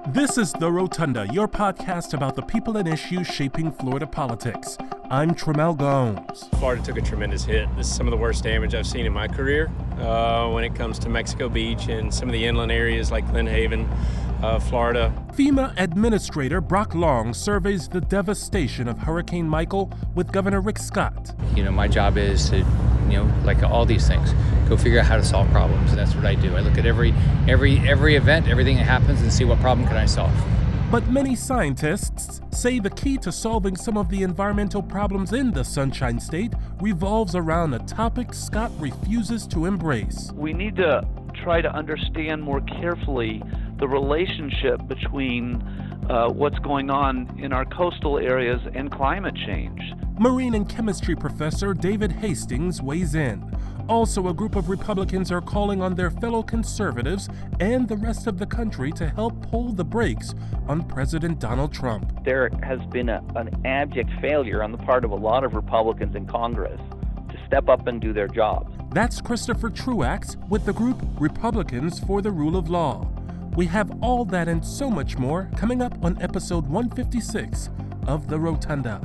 This is The Rotunda, your podcast about the people and issues shaping Florida politics. I'm Tremel Gomes. Florida took a tremendous hit. This is some of the worst damage I've seen in my career when it comes to Mexico Beach and some of the inland areas like Glen Haven, Florida. FEMA Administrator Brock Long surveys the devastation of Hurricane Michael with Governor Rick Scott. My job is to, like all these things, go figure out how to solve problems. That's what I do. I look at every event, everything that happens, and see what problem can I solve. But many scientists say the key to solving some of the environmental problems in the Sunshine State revolves around a topic Scott refuses to embrace. We need to try to understand more carefully the relationship between what's going on in our coastal areas and climate change. Marine and chemistry professor David Hastings weighs in. Also, a group of Republicans are calling on their fellow conservatives and the rest of the country to help pull the brakes on President Donald Trump. There has been an abject failure on the part of a lot of Republicans in Congress to step up and do their jobs. That's Christopher Truax with the group Republicans for the Rule of Law. We have all that and so much more coming up on episode 156 of The Rotunda.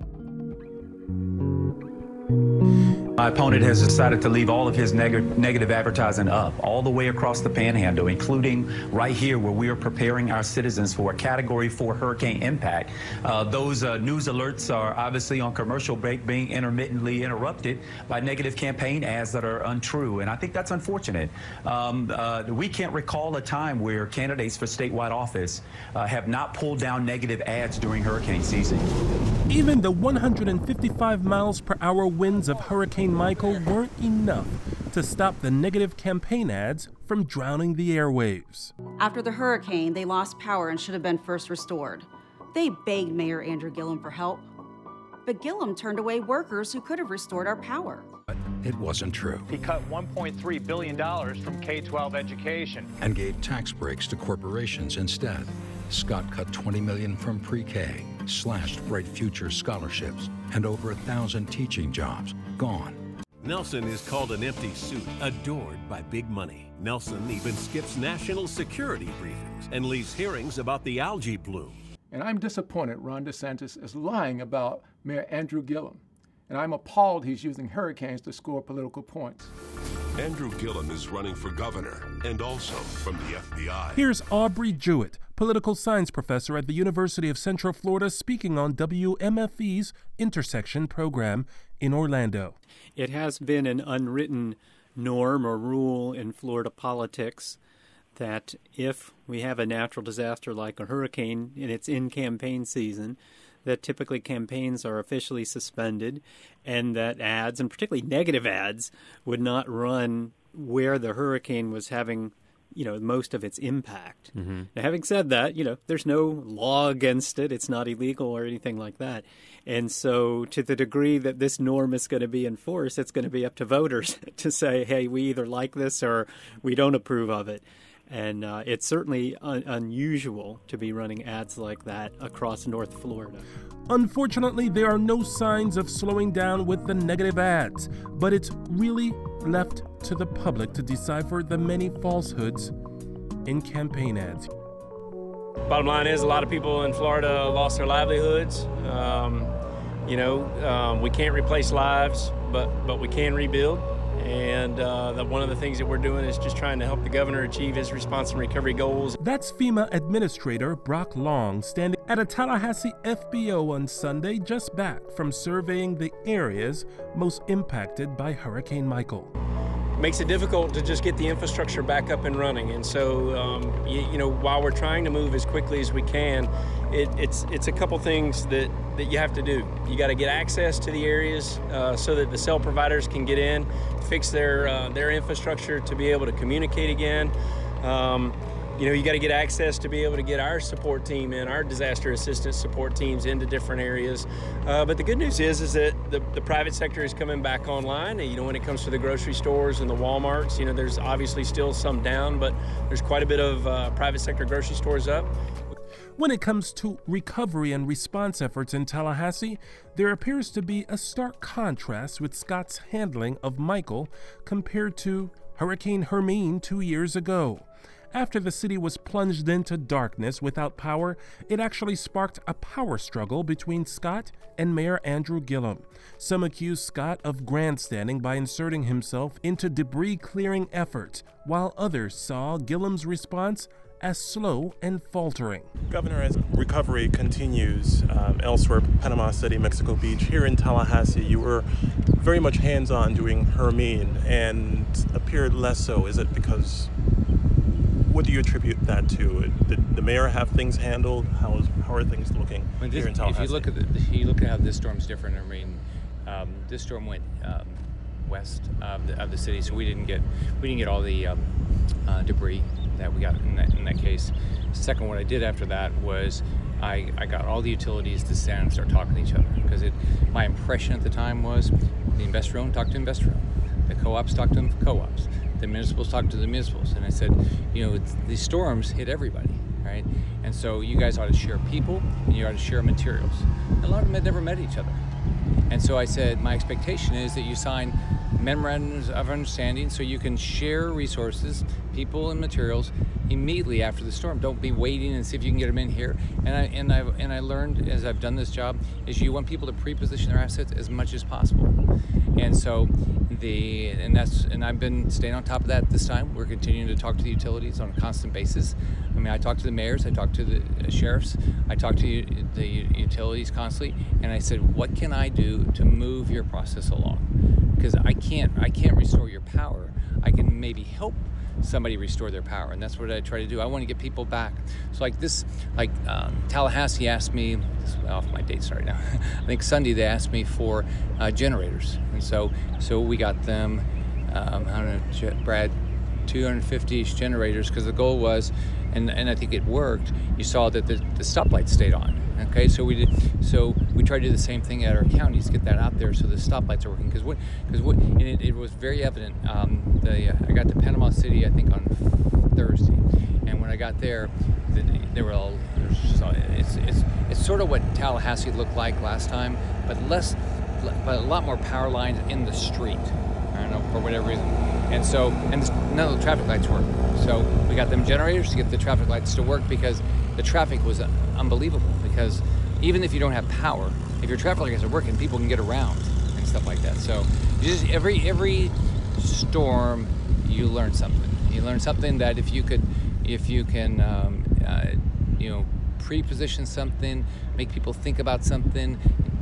My opponent has decided to leave all of his negative advertising up, all the way across the Panhandle, including right here where we are preparing our citizens for a Category 4 hurricane impact. Those news alerts are obviously on commercial break being intermittently interrupted by negative campaign ads that are untrue, and I think that's unfortunate. We can't recall a time where candidates for statewide office have not pulled down negative ads during hurricane season. Even the 155 miles per hour winds of Hurricane Michael weren't enough to stop the negative campaign ads from drowning the airwaves. After the hurricane, they lost power and should have been first restored. They begged Mayor Andrew Gillum for help, but Gillum turned away workers who could have restored our power. But it wasn't true. He cut $1.3 billion from K-12 education and gave tax breaks to corporations instead. Scott cut $20 million from pre-K, slashed Bright Future scholarships, and over 1,000 teaching jobs gone. Nelson is called an empty suit, adored by big money. Nelson even skips national security briefings and leaves hearings about the algae bloom. And I'm disappointed Ron DeSantis is lying about Mayor Andrew Gillum. And I'm appalled he's using hurricanes to score political points. Andrew Gillum is running for governor and also from the FBI. Here's Aubrey Jewett, political science professor at the University of Central Florida, speaking on WMFE's Intersection program in Orlando. It has been an unwritten norm or rule in Florida politics that if we have a natural disaster like a hurricane and it's in campaign season, that typically campaigns are officially suspended and that ads, and particularly negative ads, would not run where the hurricane was having, most of its impact. Mm-hmm. Now, having said that, there's no law against it. It's not illegal or anything like that. And so to the degree that this norm is going to be enforced, it's going to be up to voters to say, hey, we either like this or we don't approve of it. And it's certainly unusual to be running ads like that across North Florida. Unfortunately, there are no signs of slowing down with the negative ads, but it's really left to the public to decipher the many falsehoods in campaign ads. Bottom line is a lot of people in Florida lost their livelihoods. We can't replace lives, but we can rebuild. And one of the things that we're doing is just trying to help the governor achieve his response and recovery goals. That's FEMA Administrator Brock Long standing at a Tallahassee FBO on Sunday, just back from surveying the areas most impacted by Hurricane Michael. Makes it difficult to just get the infrastructure back up and running. And so, while we're trying to move as quickly as we can, it's a couple things that you have to do. You got to get access to the areas so that the cell providers can get in, fix their infrastructure to be able to communicate again. You got to get access to be able to get our support team and our disaster assistance support teams into different areas. But the good news is that the private sector is coming back online. When it comes to the grocery stores and the Walmarts, there's obviously still some down, but there's quite a bit of private sector grocery stores up. When it comes to recovery and response efforts in Tallahassee, there appears to be a stark contrast with Scott's handling of Michael compared to Hurricane Hermine 2 years ago. After the city was plunged into darkness without power, it actually sparked a power struggle between Scott and Mayor Andrew Gillum. Some accused Scott of grandstanding by inserting himself into debris-clearing efforts, while others saw Gillum's response as slow and faltering. Governor, as recovery continues elsewhere, Panama City, Mexico Beach, here in Tallahassee, you were very much hands-on doing Hermine and appeared less so. Is it because, what do you attribute that to? Did the mayor have things handled? How are things looking here in Tallahassee? If you look at how this storm's different, I mean, this storm went west of the city, so we didn't get all the debris that we got in that case. Second, what I did after that was I got all the utilities to stand and start talking to each other, because my impression at the time was the investor owned talked to investor owned, the co-ops talked to the co-ops, the municipals talked to the municipals, and I said, these storms hit everybody, right? And so you guys ought to share people and you ought to share materials. And a lot of them had never met each other. And so I said, my expectation is that you sign memorandums of understanding so you can share resources, people and materials immediately after the storm. Don't be waiting and see if you can get them in here. And I learned as I've done this job is you want people to pre-position their assets as much as possible. And so I've been staying on top of that this time. We're continuing to talk to the utilities on a constant basis. I mean, I talk to the mayors, I talk to the sheriffs, I talk to the utilities constantly, and I said, what can I do to move your process along? Because I can't restore your power. I can maybe help somebody restore their power, and that's what I try to do. I want to get people back. So Tallahassee asked me, this is off my date, sorry now. I think Sunday they asked me for generators, and so we got them. I don't know, Brad, 250 generators, because the goal was, and I think it worked. You saw that the stoplights stayed on. Okay, so we tried to do the same thing at our counties, get that out there so the stoplights are working. And it was very evident. I got to Panama City, I think, on Thursday, and when I got there, they were all. It's sort of what Tallahassee looked like last time, but a lot more power lines in the street. I don't know, for whatever reason. And none of the traffic lights work. So we got them generators to get the traffic lights to work, because the traffic was unbelievable. Because even if you don't have power, if your traffic lights are working, people can get around and stuff like that. So every storm, you learn something. You learn something that if you can pre-position something, make people think about something,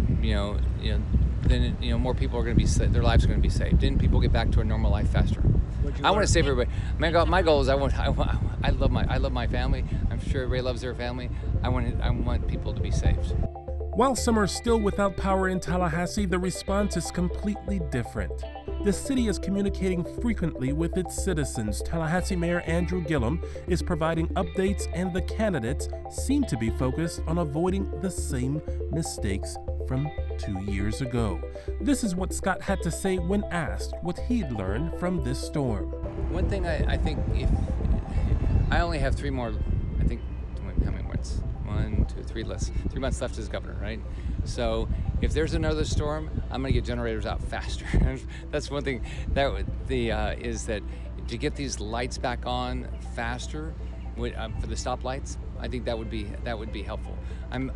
then more people are going to be their lives are going to be saved. Then people get back to a normal life faster. I want to save everybody. My goal is I love my family. I'm sure everybody loves their family. I want people to be saved. While some are still without power in Tallahassee, the response is completely different. The city is communicating frequently with its citizens. Tallahassee Mayor Andrew Gillum is providing updates, and the candidates seem to be focused on avoiding the same mistakes from 2 years ago. This is what Scott had to say when asked what he'd learned from this storm. One thing I think, if I only have 3 more, I think, how many months? 1, 2, 3 less. 3 months left as governor, right? So if there's another storm, I'm going to get generators out faster. That's one thing is that to get these lights back on faster for the stoplights, I think that would be helpful. I'm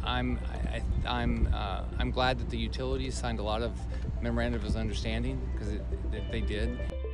glad that the utilities signed a lot of memorandums of understanding, because they did.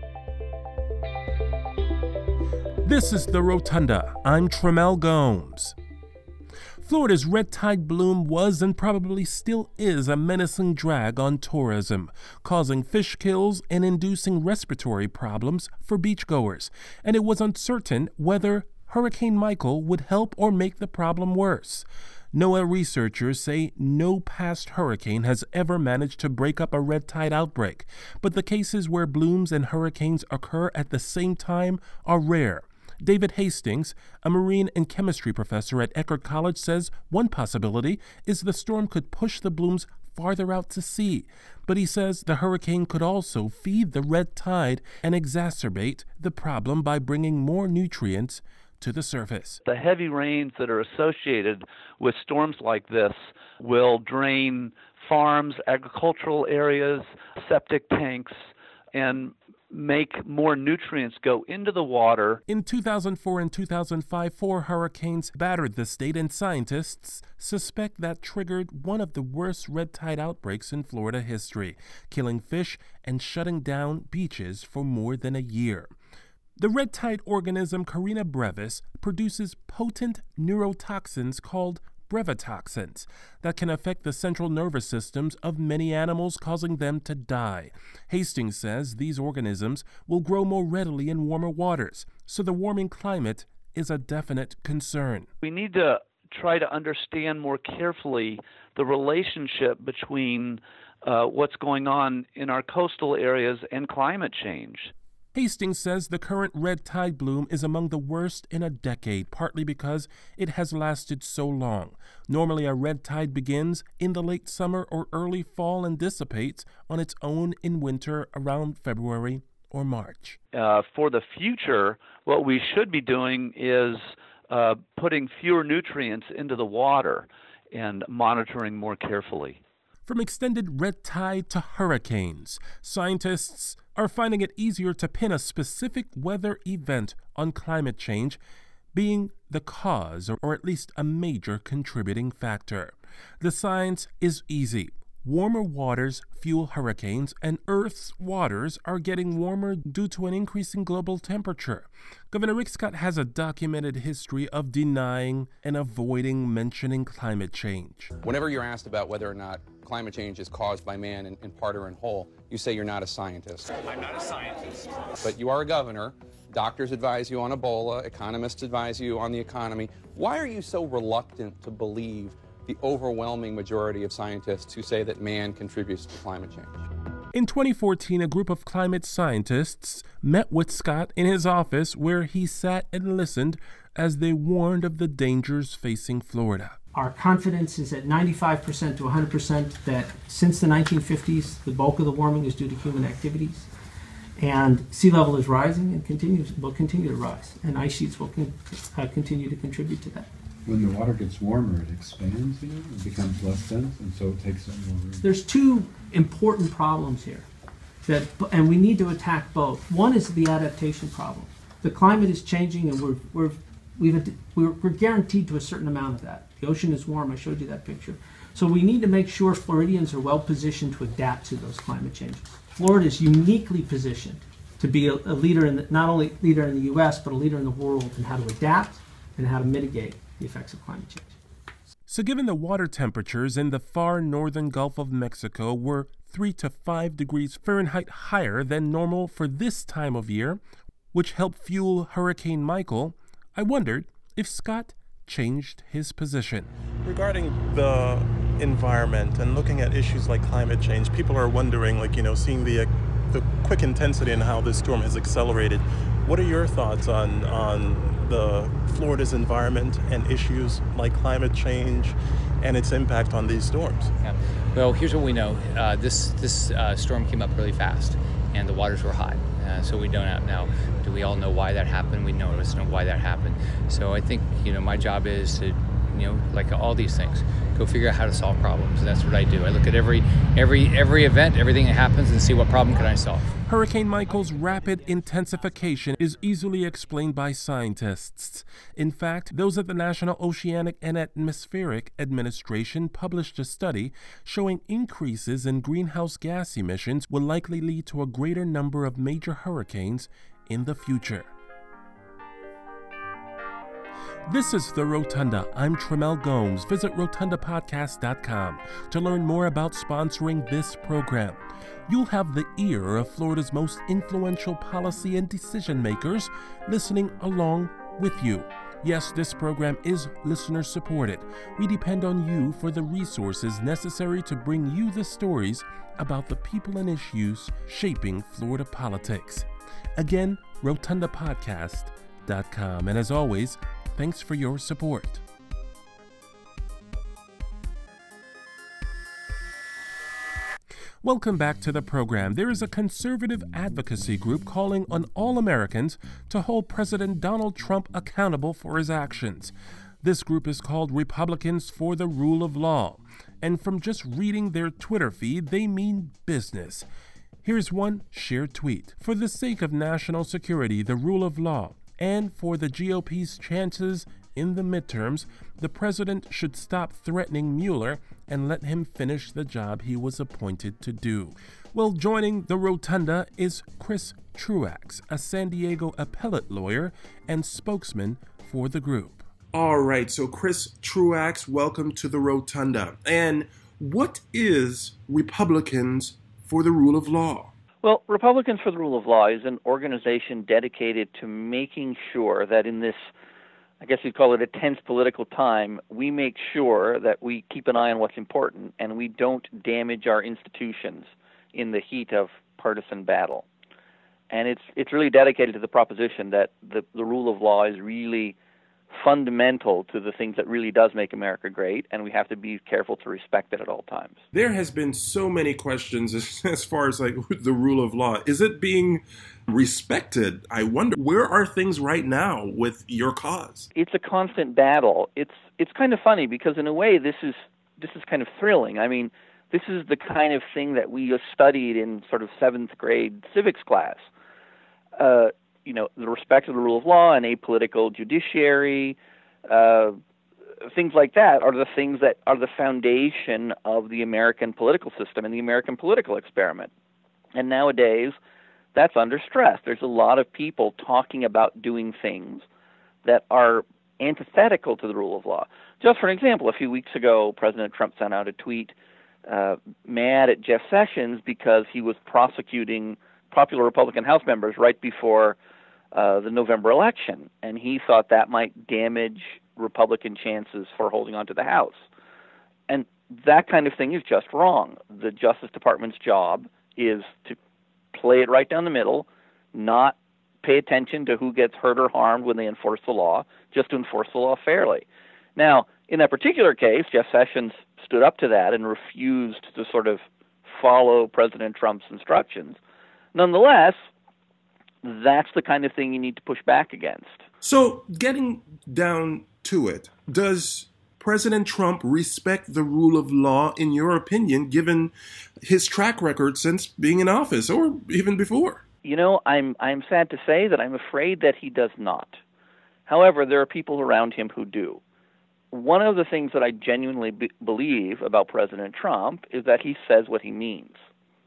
This is The Rotunda. I'm Tremel Gomes. Florida's red tide bloom was and probably still is a menacing drag on tourism, causing fish kills and inducing respiratory problems for beachgoers, and it was uncertain whether Hurricane Michael would help or make the problem worse. NOAA researchers say no past hurricane has ever managed to break up a red tide outbreak, but the cases where blooms and hurricanes occur at the same time are rare. David Hastings, a marine and chemistry professor at Eckerd College, says one possibility is the storm could push the blooms farther out to sea, but he says the hurricane could also feed the red tide and exacerbate the problem by bringing more nutrients to the surface. The heavy rains that are associated with storms like this will drain farms, agricultural areas, septic tanks, and make more nutrients go into the water. In 2004 and 2005, 4 hurricanes battered the state, and scientists suspect that triggered one of the worst red tide outbreaks in Florida history, killing fish and shutting down beaches for more than a year. The red tide organism Carina brevis produces potent neurotoxins called brevetoxins that can affect the central nervous systems of many animals, causing them to die. Hastings says these organisms will grow more readily in warmer waters, so the warming climate is a definite concern. We need to try to understand more carefully the relationship between what's going on in our coastal areas and climate change. Hastings says the current red tide bloom is among the worst in a decade, partly because it has lasted so long. Normally, a red tide begins in the late summer or early fall and dissipates on its own in winter around February or March. For the future, what we should be doing is putting fewer nutrients into the water and monitoring more carefully. From extended red tide to hurricanes, scientists are finding it easier to pin a specific weather event on climate change being the cause, or at least a major contributing factor. The science is easy. Warmer waters fuel hurricanes, and Earth's waters are getting warmer due to an increasing global temperature. Governor Rick Scott has a documented history of denying and avoiding mentioning climate change. Whenever you're asked about whether or not climate change is caused by man in part or in whole, you say you're not a scientist. I'm not a scientist. But you are a governor. Doctors advise you on Ebola. Economists advise you on the economy. Why are you so reluctant to believe the overwhelming majority of scientists who say that man contributes to climate change? In 2014, a group of climate scientists met with Scott in his office, where he sat and listened as they warned of the dangers facing Florida. Our confidence is at 95% to 100% that since the 1950s, the bulk of the warming is due to human activities. And sea level is rising and will continue to rise. And ice sheets will continue to contribute to that. When the water gets warmer, it expands again, it becomes less dense, and so it takes up more room. There's two important problems here, and we need to attack both. One is the adaptation problem. The climate is changing, and we're guaranteed to a certain amount of that. The ocean is warm. I showed you that picture. So we need to make sure Floridians are well positioned to adapt to those climate changes. Florida is uniquely positioned to be a leader not only leader in the U.S., but a leader in the world in how to adapt and how to mitigate the effects of climate change. So given the water temperatures in the far northern Gulf of Mexico were 3 to 5 degrees Fahrenheit higher than normal for this time of year, which helped fuel Hurricane Michael, I wondered if Scott changed his position. Regarding the environment and looking at issues like climate change, people are wondering, seeing the quick intensity and how this storm has accelerated. What are your thoughts on the Florida's environment and issues like climate change and its impact on these storms? Yeah. Well, here's what we know. This storm came up really fast, and the waters were high. So we don't know. Do we all know why that happened? We know why that happened. So I think my job is to, like all these things, go figure out how to solve problems. And that's what I do. I look at every event, everything that happens, and see what problem can I solve. Hurricane Michael's rapid intensification is easily explained by scientists. In fact, those at the National Oceanic and Atmospheric Administration published a study showing increases in greenhouse gas emissions will likely lead to a greater number of major hurricanes in the future. This is The Rotunda. I'm Tremel Gomes. Visit rotundapodcast.com to learn more about sponsoring this program. You'll have the ear of Florida's most influential policy and decision makers listening along with you. Yes, this program is listener supported. We depend on you for the resources necessary to bring you the stories about the people and issues shaping Florida politics. Again, rotundapodcast.com. And as always, thanks for your support. Welcome back to the program. There is a conservative advocacy group calling on all Americans to hold President Donald Trump accountable for his actions. This group is called Republicans for the Rule of Law. And from just reading their Twitter feed, they mean business. Here's one shared tweet. For the sake of national security, the rule of law, and for the GOP's chances in the midterms, the president should stop threatening Mueller and let him finish the job he was appointed to do. Well, joining the Rotunda is Chris Truax, a San Diego appellate lawyer and spokesman for the group. All right, so Chris Truax, welcome to the Rotunda. And what is Republicans for the Rule of Law? Well, Republicans for the Rule of Law is an organization dedicated to making sure that in this, I guess you'd call it a tense political time, we make sure that we keep an eye on what's important and we don't damage our institutions in the heat of partisan battle. And it's really dedicated to the proposition that the rule of law is really fundamental to the things that really does make America great, and we have to be careful to respect it at all times. There has been so many questions as far as like the rule of law. Is it being respected? I wonder, where are things right now with your cause? It's a constant battle. It's kind of funny because in a way this is kind of thrilling. I mean, this is the kind of thing that we studied in sort of 7th grade civics class. The respect of the rule of law and apolitical judiciary, things like that are the things that are the foundation of the American political system and the American political experiment. And nowadays, that's under stress. There's a lot of people talking about doing things that are antithetical to the rule of law. Just for an example, a few weeks ago, President Trump sent out a tweet mad at Jeff Sessions because he was prosecuting popular Republican House members right before the November election, and he thought that might damage Republican chances for holding on to the House. And that kind of thing is just wrong. The Justice Department's job is to play it right down the middle, not pay attention to who gets hurt or harmed when they enforce the law, just to enforce the law fairly. Now, in that particular case, Jeff Sessions stood up to that and refused to sort of follow President Trump's instructions. Nonetheless, that's the kind of thing you need to push back against. So, getting down to it, does President Trump respect the rule of law, in your opinion, given his track record since being in office, or even before? You know, I'm sad to say that I'm afraid that he does not. However, there are people around him who do. One of the things that I genuinely believe about President Trump is that he says what he means.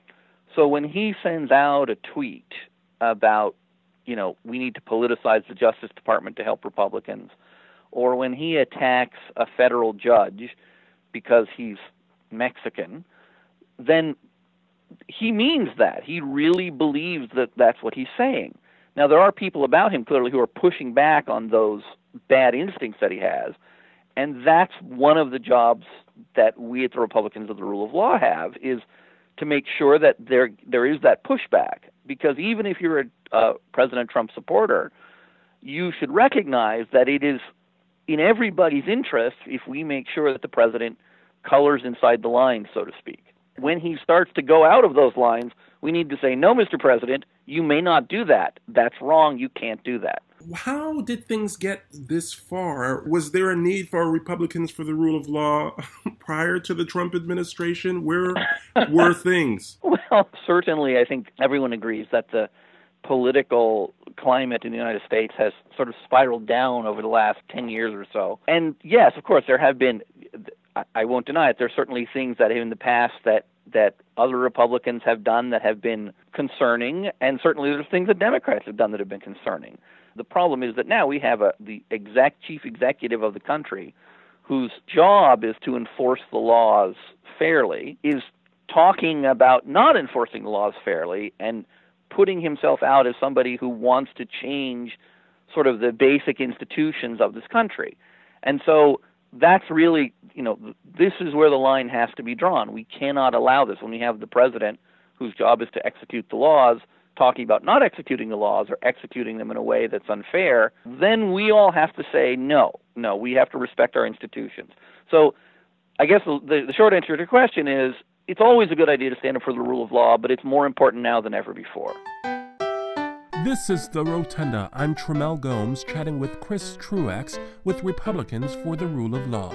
So when he sends out a tweet about, we need to politicize the Justice Department to help Republicans, or when he attacks a federal judge because he's Mexican, then he means that. He really believes that that's what he's saying. Now, there are people about him, clearly, who are pushing back on those bad instincts that he has, and that's one of the jobs that we at the Republicans of the Rule of Law have, is to make sure that there is that pushback. Because even if you're a President Trump supporter, you should recognize that it is in everybody's interest if we make sure that the president colors inside the lines, so to speak. When he starts to go out of those lines, we need to say, no, Mr. President, you may not do that. That's wrong. You can't do that. How did things get this far? Was there a need for Republicans for the rule of law prior to the Trump administration? Where were things? Well, certainly I think everyone agrees that the political climate in the United States has sort of spiraled down over the last 10 years or so. And yes, of course, there have been, I won't deny it, there are certainly things that in the past that other Republicans have done that have been concerning, and certainly there's things that Democrats have done that have been concerning. The problem is that now we have the chief executive of the country, whose job is to enforce the laws fairly, is talking about not enforcing the laws fairly and putting himself out as somebody who wants to change sort of the basic institutions of this country. And so that's really, this is where the line has to be drawn. We cannot allow this. When we have the president, whose job is to execute the laws, talking about not executing the laws or executing them in a way that's unfair, then we all have to say, no, we have to respect our institutions. So I guess the short answer to your question is, it's always a good idea to stand up for the rule of law, but it's more important now than ever before. This is The Rotunda. I'm Tremel Gomes, chatting with Chris Truax with Republicans for the Rule of Law.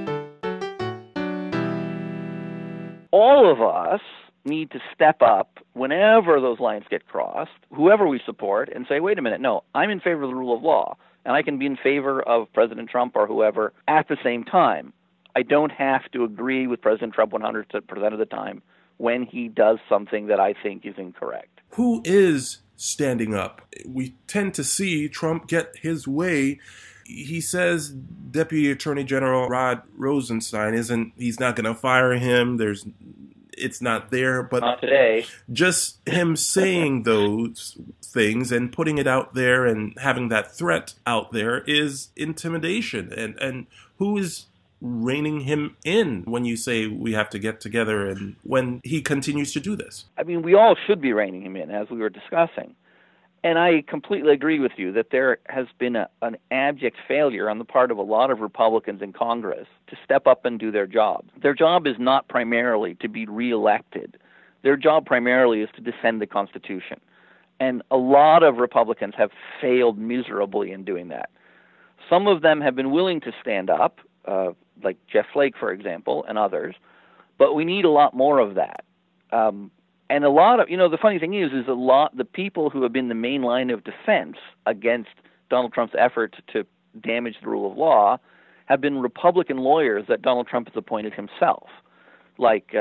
All of us need to step up whenever those lines get crossed, whoever we support, and say, wait a minute, no, I'm in favor of the rule of law, and I can be in favor of President Trump or whoever at the same time. I don't have to agree with President Trump 100% of the time when he does something that I think is incorrect. Who is standing up? We tend to see Trump get his way. He says Deputy Attorney General Rod Rosenstein he's not going to fire him. It's not there, but not today. Just him saying those things and putting it out there and having that threat out there is intimidation. And who is reining him in when you say we have to get together and when he continues to do this? I mean, we all should be reining him in, as we were discussing. And I completely agree with you that there has been an abject failure on the part of a lot of Republicans in Congress to step up and do their job. Their job is not primarily to be reelected. Their job primarily is to defend the Constitution. And a lot of Republicans have failed miserably in doing that. Some of them have been willing to stand up, like Jeff Flake, for example, and others, but we need a lot more of that. And a lot of, the funny thing is the people who have been the main line of defense against Donald Trump's efforts to damage the rule of law have been Republican lawyers that Donald Trump has appointed himself, like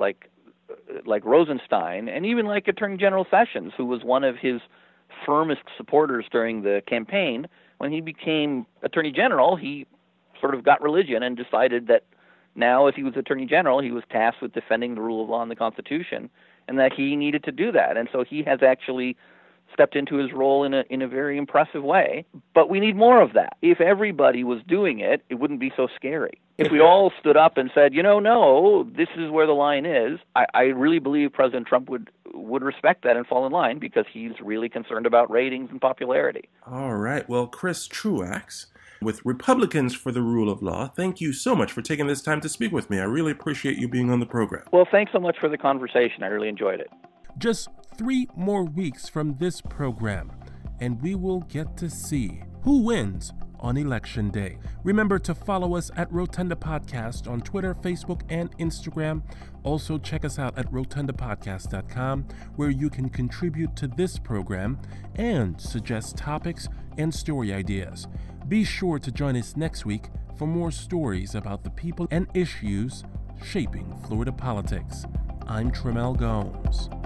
Rosenstein, and even like Attorney General Sessions, who was one of his firmest supporters during the campaign. When he became Attorney General, he sort of got religion and decided that now, if he was Attorney General, he was tasked with defending the rule of law and the Constitution, and that he needed to do that. And so he has actually stepped into his role in a very impressive way. But we need more of that. If everybody was doing it, it wouldn't be so scary. If we all stood up and said, no, this is where the line is, I really believe President Trump would respect that and fall in line, because he's really concerned about ratings and popularity. All right. Well, Chris Truax with Republicans for the Rule of Law, thank you so much for taking this time to speak with me. I really appreciate you being on the program. Well, thanks so much for the conversation. I really enjoyed it. Just 3 more weeks from this program, and we will get to see who wins on Election Day. Remember to follow us at Rotunda Podcast on Twitter, Facebook, and Instagram. Also, check us out at rotundapodcast.com, where you can contribute to this program and suggest topics and story ideas. Be sure to join us next week for more stories about the people and issues shaping Florida politics. I'm Tremel Gomes.